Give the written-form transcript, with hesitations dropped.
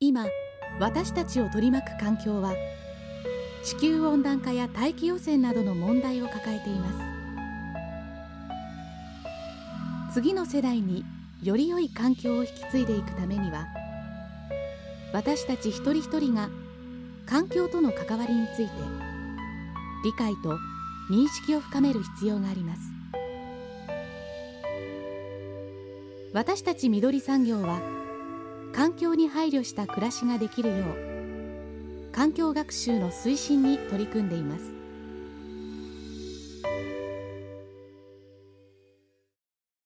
今、私たちを取り巻く環境は地球温暖化や大気汚染などの問題を抱えています。次の世代により良い環境を引き継いでいくためには、私たち一人一人が環境との関わりについて理解と認識を深める必要があります。私たち緑産業は環境に配慮した暮らしができるよう環境学習の推進に取り組んでいます。